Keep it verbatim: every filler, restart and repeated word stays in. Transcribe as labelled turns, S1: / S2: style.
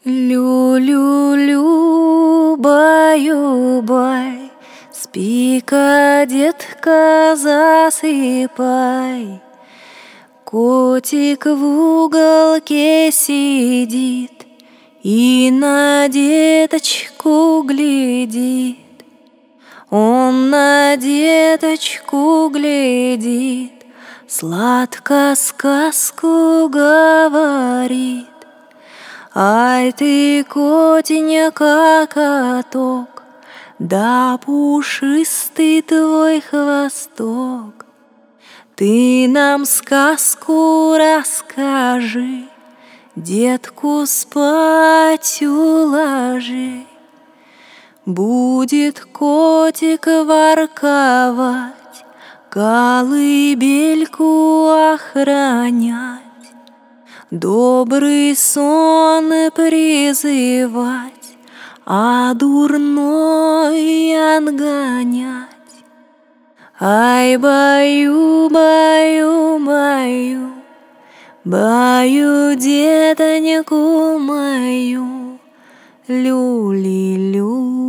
S1: Лю-лю-лю, баю-бай, спи-ка, детка, засыпай. Котик в уголке сидит и на деточку глядит. Он на деточку глядит, сладко сказку говорит. Ай ты, котенька, каток, да пушистый твой хвосток. Ты нам сказку расскажи, детку спать уложи. Будет котик ворковать, колыбельку охранять, добрый сон призывать, а дурной отгонять. Ай, баю, баю, баю, баю детоньку мою, люли-лю.